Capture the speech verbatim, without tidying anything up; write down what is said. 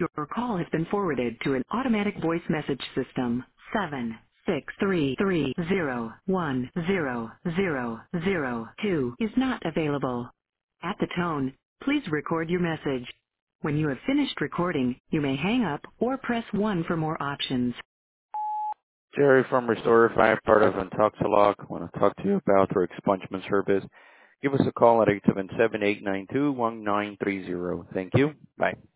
Your call has been forwarded to an automatic voice message system. Seven six three three zero one zero zero zero two is not available. At the tone, please record your message. When you have finished recording, you may hang up or press one for more options. Jerry from Restore five, part of Untoxalog. Want to talk to you about our expungement service. Give us a call at eight seven seven, eight nine two, one nine three zero. Thank you. Bye.